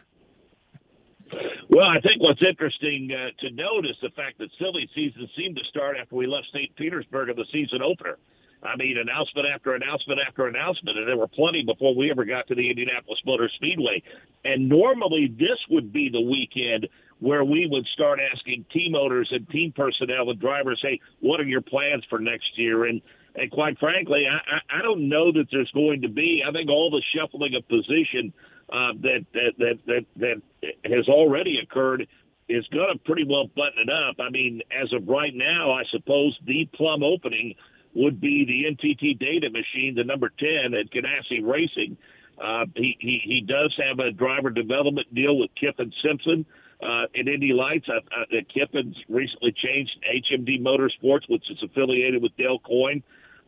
Well, I think what's interesting uh, to note is the fact that silly season seemed to start after we left Saint Petersburg in the season opener. I mean, announcement after announcement after announcement, and there were plenty before we ever got to the Indianapolis Motor Speedway. And normally this would be the weekend where we would start asking team owners and team personnel and drivers, hey, what are your plans for next year? And and quite frankly, I, I don't know that there's going to be. I think all the shuffling of position uh, that, that, that, that, that has already occurred is going to pretty well button it up. I mean, as of right now, I suppose the plum opening would be the N T T data machine, the number ten at Ganassi Racing. Uh, he, he, he does have a driver development deal with Kiffin Simpson uh, at Indy Lights. Uh, uh, Kiffin's recently changed H M D Motorsports, which is affiliated with Dale Coyne.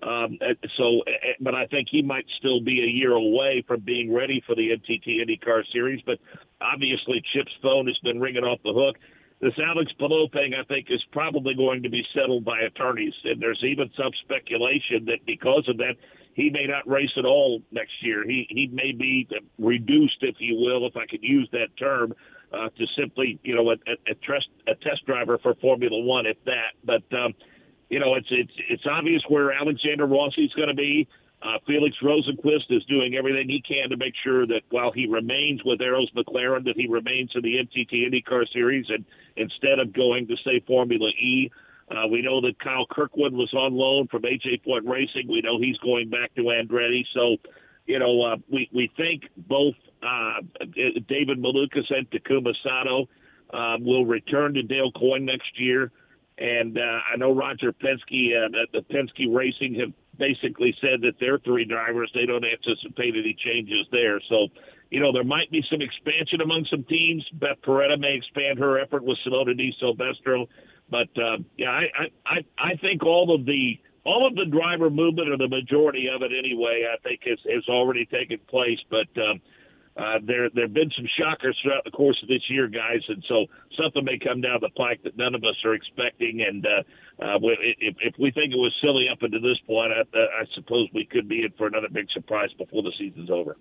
Um, so, but I think he might still be a year away from being ready for the N T T IndyCar Series. But obviously, Chip's phone has been ringing off the hook. This Alex Palou thing, I think, is probably going to be settled by attorneys. And there's even some speculation that because of that, he may not race at all next year. He he may be reduced, if you will, if I could use that term, uh, to simply, you know, a, a, a, test, a test driver for Formula One, if that. But, um, you know, it's it's it's obvious where Alexander Rossi is going to be. Uh, Felix Rosenqvist is doing everything he can to make sure that while he remains with Arrows McLaren, that he remains in the N T T IndyCar Series, and instead of going to, say, Formula E. Uh, we know that Kyle Kirkwood was on loan from A J Point Racing. We know he's going back to Andretti. So, you know, uh, we, we think both uh, David Malukas and Takuma Sato uh, will return to Dale Coyne next year. And uh, I know Roger Penske, uh, the Penske Racing, have basically said that their three drivers, they don't anticipate any changes there. So, you know, there might be some expansion among some teams. Beth Paretta may expand her effort with Simona Di Silvestro. But, uh, yeah, I, I, I think all of the all of the driver movement, or the majority of it anyway, I think has, has already taken place. But um, uh, there there have been some shockers throughout the course of this year, guys, and so something may come down the pike that none of us are expecting. And uh, uh, if, if we think it was silly up until this point, I, I suppose we could be in for another big surprise before the season's over.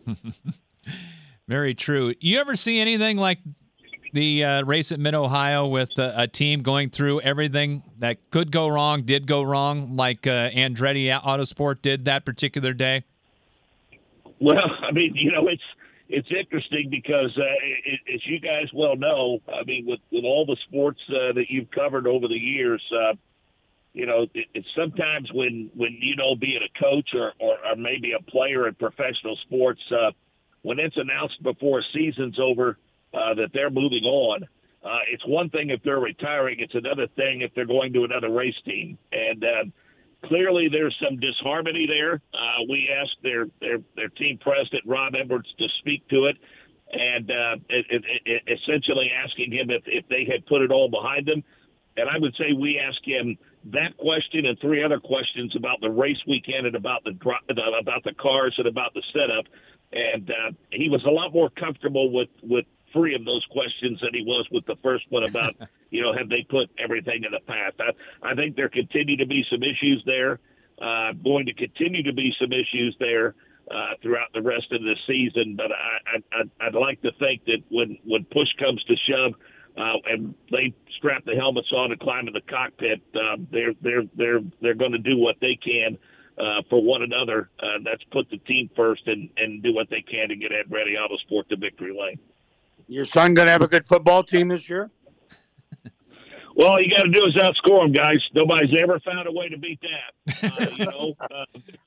Very true. You ever see anything like the uh, race at Mid-Ohio with uh, a team going through everything that could go wrong, did go wrong, like uh, Andretti Autosport did that particular day? Well, I mean, you know, it's it's interesting because, uh, it, as you guys well know, I mean, with, with all the sports uh, that you've covered over the years, uh, you know, it, it's sometimes when, when, you know, being a coach or, or, or maybe a player in professional sports, uh, when it's announced before a season's over, Uh, that they're moving on. Uh, it's one thing if they're retiring. It's another thing if they're going to another race team. And uh, clearly there's some disharmony there. Uh, we asked their, their, their team president, Rob Edwards, to speak to it, and uh, it, it, it, essentially asking him if, if they had put it all behind them. And I would say we asked him that question and three other questions about the race weekend and about the about the cars and about the setup. And uh, he was a lot more comfortable with, with three of those questions than he was with the first one about, you know, have they put everything in the past. I, I think there continue to be some issues there, uh, going to continue to be some issues there uh, throughout the rest of the season. But I, I, I'd like to think that when, when push comes to shove, uh, and they strap the helmets on and climb in the cockpit, uh, they're they're they're they're going to do what they can uh, for one another. Uh, that's put the team first and, and do what they can to get Andretti Autosport to victory lane. Your son going to have a good football team this year? Well, all you got to do is outscore him, guys. Nobody's ever found a way to beat that. Uh, you know, uh,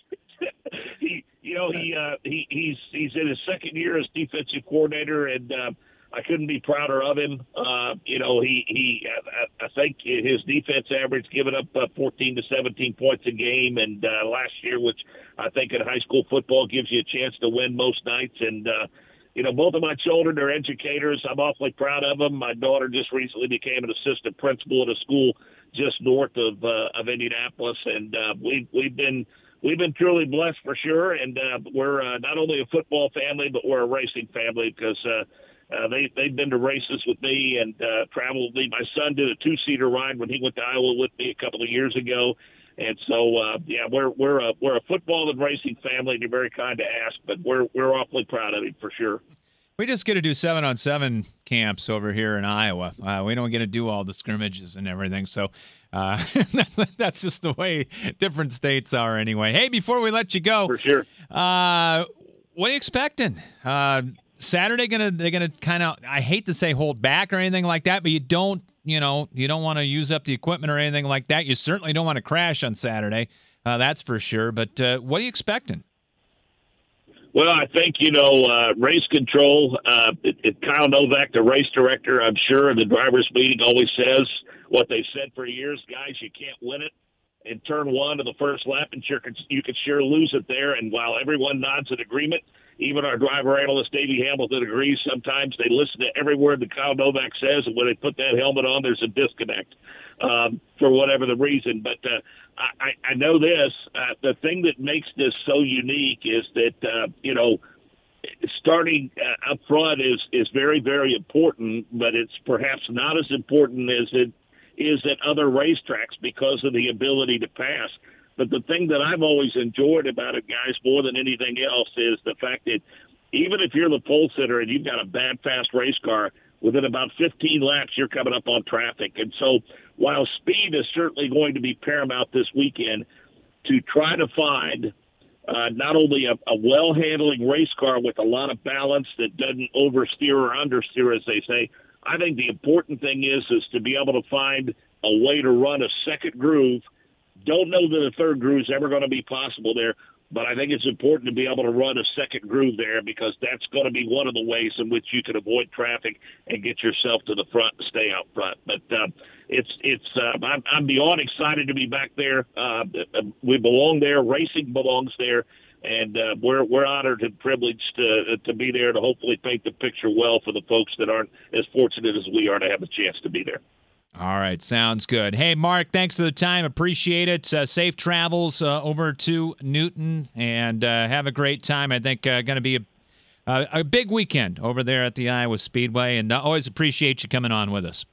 he, you know, he, uh, he, he's he's in his second year as defensive coordinator, and uh, I couldn't be prouder of him. Uh, you know, he he, I, I think his defense average giving up uh, fourteen to seventeen points a game, and uh, last year, which I think in high school football gives you a chance to win most nights, and. Uh, You know, both of my children are educators. I'm awfully proud of them. My daughter just recently became an assistant principal at a school just north of uh, of Indianapolis, and uh, we we've been we've been truly blessed for sure. And uh, we're uh, not only a football family, but we're a racing family because uh, uh, they they've been to races with me and uh, traveled with me. My son did a two seater ride when he went to Iowa with me a couple of years ago. And so, uh, yeah, we're we're a we're a football and racing family. And you're very kind to ask, but we're we're awfully proud of him for sure. We just get to do seven on seven camps over here in Iowa. Uh, we don't get to do all the scrimmages and everything. So uh, that's just the way different states are, anyway. Hey, before we let you go, for sure. Uh, what are you expecting? Uh, Saturday gonna they're gonna kind of, I hate to say hold back or anything like that, but you don't. You know, you don't want to use up the equipment or anything like that. You certainly don't want to crash on Saturday. Uh, that's for sure. But uh, what are you expecting? Well, I think, you know, uh, race control, uh, it, it, Kyle Novak, the race director, I'm sure the driver's meeting always says what they've said for years, guys, you can't win it in turn one of the first lap, and sure could, you could sure lose it there. And while everyone nods in agreement, even our driver analyst, Davey Hamilton, agrees. Sometimes they listen to every word that Kyle Novak says, and when they put that helmet on, there's a disconnect um, for whatever the reason. But uh, I, I know this. Uh, the thing that makes this so unique is that, uh, you know, starting uh, up front is, is very, very important, but it's perhaps not as important as it is at other racetracks because of the ability to pass. But the thing that I've always enjoyed about it, guys, more than anything else, is the fact that even if you're the pole sitter and you've got a bad, fast race car, within about fifteen laps, you're coming up on traffic. And so while speed is certainly going to be paramount this weekend, to try to find uh, not only a, a well-handling race car with a lot of balance that doesn't oversteer or understeer, as they say, I think the important thing is is to be able to find a way to run a second groove. Don't know that a third groove is ever going to be possible there, but I think it's important to be able to run a second groove there because that's going to be one of the ways in which you can avoid traffic and get yourself to the front and stay out front. But uh, it's it's uh, I'm, I'm beyond excited to be back there. Uh, we belong there. Racing belongs there. And uh, we're we're honored and privileged to to be there to hopefully paint the picture well for the folks that aren't as fortunate as we are to have a chance to be there. All right, sounds good. Hey, Mark, thanks for the time. Appreciate it. Uh, safe travels uh, over to Newton, and uh, have a great time. I think uh, going to be a, uh, a big weekend over there at the Iowa Speedway, and uh, always appreciate you coming on with us.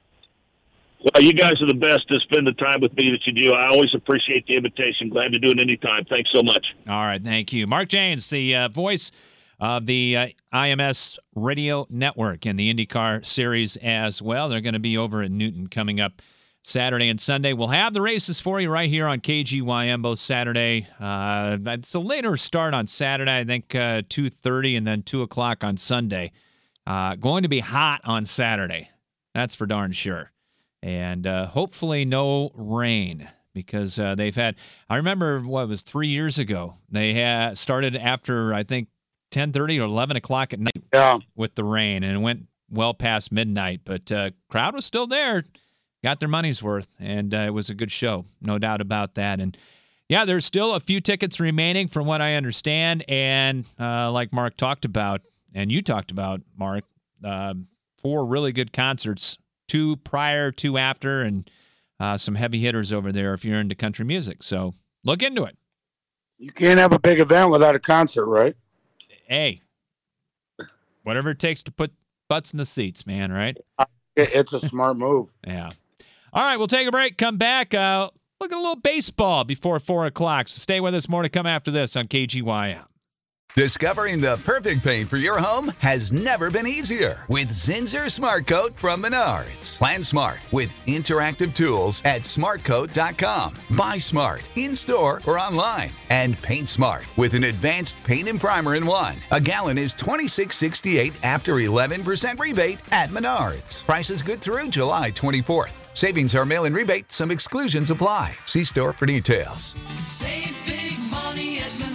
Well, you guys are the best to spend the time with me that you do. I always appreciate the invitation. Glad to do it anytime. Thanks so much. All right, thank you. Mark Jaynes, the uh, voice of the uh, I M S Radio Network and the IndyCar Series as well. They're going to be over at Newton coming up Saturday and Sunday. We'll have the races for you right here on K G Y M both Saturday. Uh, it's a later start on Saturday, I think uh, two thirty, and then two o'clock on Sunday. Uh, going to be hot on Saturday. That's for darn sure. And uh, hopefully no rain because uh, they've had – I remember what it was three years ago. They had started after, I think, ten thirty or eleven o'clock at night yeah. with the rain, and it went well past midnight. But uh, crowd was still there, got their money's worth, and uh, it was a good show, no doubt about that. And, yeah, there's still a few tickets remaining from what I understand. And uh, like Mark talked about, and you talked about, Mark, uh, four really good concerts, two prior, two after, and uh, some heavy hitters over there if you're into country music. So look into it. You can't have a big event without a concert, right? Hey, whatever it takes to put butts in the seats, man, right? It's a smart move. Yeah. All right, we'll take a break, come back. Uh, look at a little baseball before four o'clock. So stay with us. More to come after this on K G Y M. Discovering the perfect paint for your home has never been easier with Zinsser Smart Coat from Menards. Plan smart with interactive tools at smart coat dot com. Buy smart in-store or online. And paint smart with an advanced paint and primer in one. A gallon is twenty-six sixty-eight after eleven percent rebate at Menards. Prices good through July twenty-fourth. Savings are mail-in rebate. Some exclusions apply. See store for details. Save big money at Menards.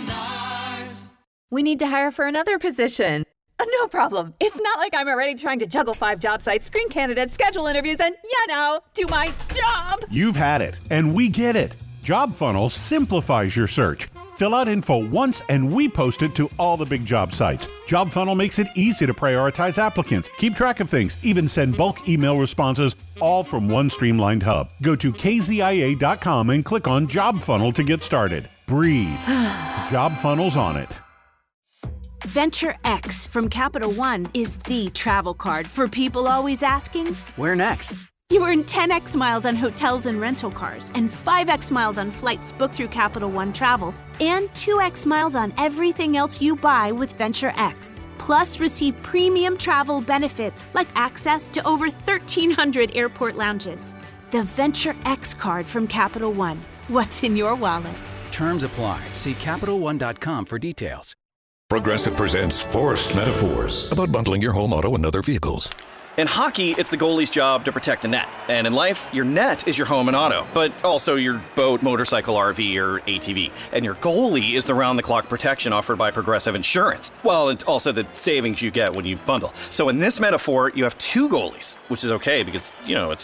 We need to hire for another position. Uh, no problem. It's not like I'm already trying to juggle five job sites, screen candidates, schedule interviews, and, you know, do my job. You've had it, and we get it. JobFunnel simplifies your search. Fill out info once, and we post it to all the big job sites. JobFunnel makes it easy to prioritize applicants, keep track of things, even send bulk email responses, all from one streamlined hub. Go to K Z I A dot com and click on JobFunnel to get started. Breathe. JobFunnel's on it. Venture X from Capital One is the travel card for people always asking, where next? You earn ten x miles on hotels and rental cars, and five x miles on flights booked through Capital One Travel, and two x miles on everything else you buy with Venture X. Plus, receive premium travel benefits like access to over thirteen hundred airport lounges. The Venture X card from Capital One. What's in your wallet? Terms apply. See Capital One dot com for details. Progressive presents Forced Metaphors about bundling your home, auto, and other vehicles. In hockey, it's the goalie's job to protect the net. And in life, your net is your home and auto, but also your boat, motorcycle, R V, or A T V. And your goalie is the round-the-clock protection offered by Progressive Insurance. Well, it's also the savings you get when you bundle. So in this metaphor, you have two goalies, which is okay because, you know, it's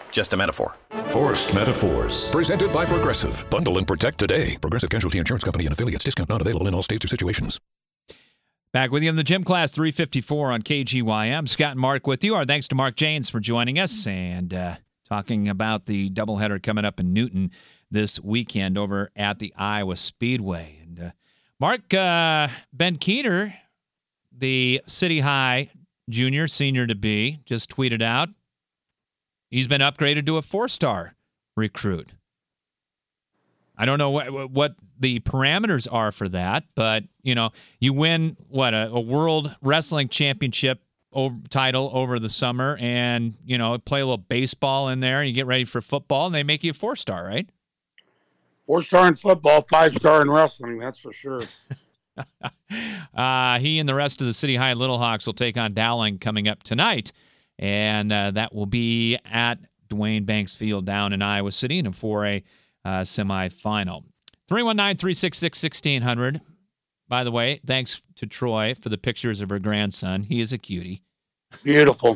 just a metaphor. Forced Metaphors. Presented by Progressive. Bundle and protect today. Progressive Casualty Insurance Company and affiliates. Discount not available in all states or situations. Back with you in the Gym Class three fifty-four on K G Y M. Scott and Mark with you. Our thanks to Mark Janes for joining us and uh, talking about the doubleheader coming up in Newton this weekend over at the Iowa Speedway. And uh, Mark, uh, Ben Keener, the City High junior, senior to be, just tweeted out he's been upgraded to a four-star recruit. I don't know what what the parameters are for that, but, you know, you win, what, a, a World Wrestling Championship over, title over the summer and, you know, play a little baseball in there and you get ready for football and they make you a four-star, right? Four-star in football, five-star in wrestling, that's for sure. uh, he and the rest of the City High Little Hawks will take on Dowling coming up tonight, and uh, that will be at Dwayne Banks Field down in Iowa City in a four A uh, semifinal. three one nine, three six six, one six zero zero. By the way, thanks to Troy for the pictures of her grandson. He is a cutie. Beautiful.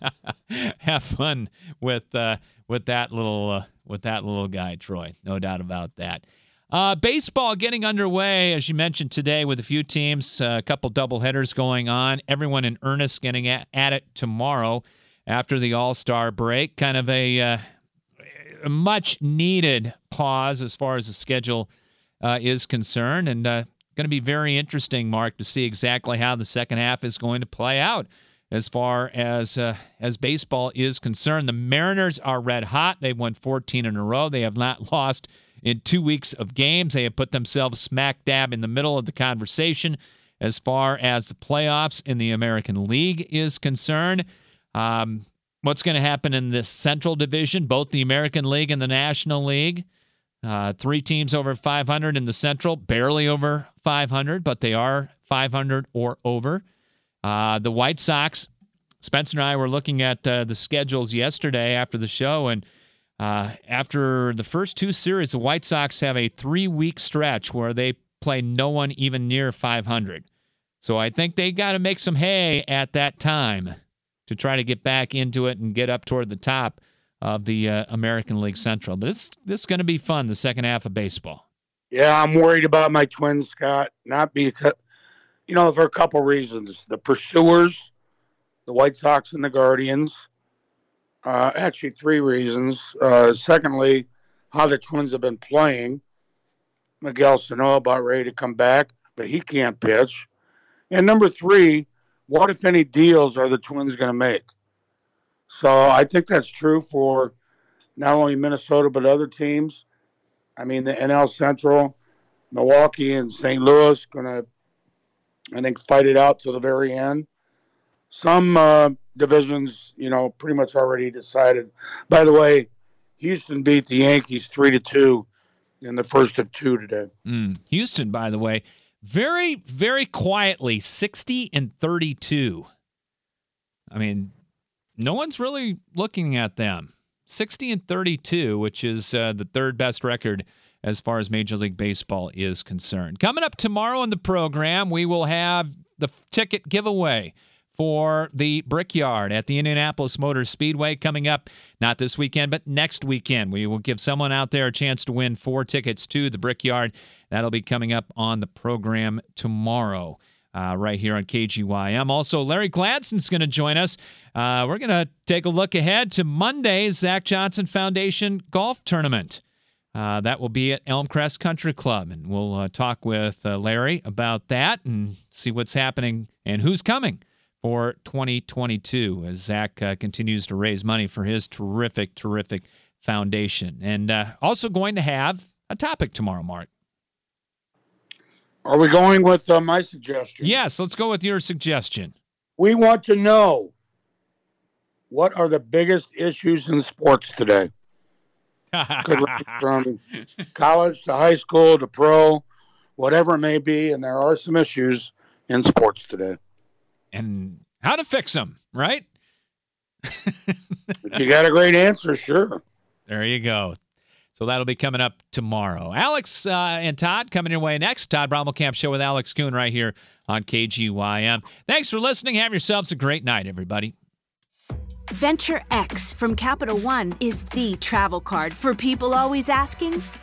Have fun with uh, with that little uh, with that little guy, Troy. No doubt about that. Uh, baseball getting underway, as you mentioned today, with a few teams, uh, a couple doubleheaders going on. Everyone in earnest getting at, at it tomorrow after the All-Star break. Kind of a, uh, a much-needed pause as far as the schedule uh, is concerned. And uh, going to be very interesting, Mark, to see exactly how the second half is going to play out as far as uh, as baseball is concerned. The Mariners are red hot. They've won fourteen in a row. They have not lost in two weeks of games. They have put themselves smack dab in the middle of the conversation as far as the playoffs in the American League is concerned. Um, what's going to happen in this Central Division, both the American League and the National League? Uh, three teams over five hundred in the Central, barely over five hundred, but they are five hundred or over. Uh, the White Sox, Spencer and I were looking at uh, the schedules yesterday after the show, and Uh, after the first two series, the White Sox have a three-week stretch where they play no one even near five hundred. So I think they got to make some hay at that time to try to get back into it and get up toward the top of the uh, American League Central. But this, this is going to be fun, the second half of baseball. Yeah, I'm worried about my Twins, Scott. Not because, you know, for a couple reasons. The pursuers, the White Sox and the Guardians. Uh, actually, three reasons. Uh, secondly, how the Twins have been playing. Miguel Sano about ready to come back, but he can't pitch. And number three, what, if any, deals are the Twins going to make? So I think that's true for not only Minnesota, but other teams. I mean, the N L Central, Milwaukee and Saint Louis going to, I think, fight it out to the very end. Some uh, divisions, you know, pretty much already decided. By the way, Houston beat the Yankees three to two in the first of two today. Mm. Houston, by the way, very, very quietly, sixty and thirty-two. I mean, no one's really looking at them. sixty and thirty-two, which is uh, the third best record as far as Major League Baseball is concerned. Coming up tomorrow in the program, we will have the ticket giveaway for the Brickyard at the Indianapolis Motor Speedway coming up, not this weekend, but next weekend. We will give someone out there a chance to win four tickets to the Brickyard. That'll be coming up on the program tomorrow, uh, right here on K G Y M. Also, Larry Gladson's going to join us. Uh, we're going to take a look ahead to Monday's Zach Johnson Foundation Golf Tournament. Uh, that will be at Elmcrest Country Club, and we'll uh, talk with uh, Larry about that and see what's happening and who's coming for twenty twenty-two as Zach uh, continues to raise money for his terrific, terrific foundation. And uh, also going to have a topic tomorrow, Mark. Are we going with uh, my suggestion? Yes, let's go with your suggestion. We want to know, what are the biggest issues in sports today? Could range from college to high school to pro, whatever it may be, and there are some issues in sports today. And how to fix them, right? If you got a great answer, sure. There you go. So that'll be coming up tomorrow. Alex uh, and Todd coming your way next. Todd Brommelkamp Show with Alex Kuhn right here on K G Y M. Thanks for listening. Have yourselves a great night, everybody. Venture X from Capital One is the travel card for people always asking,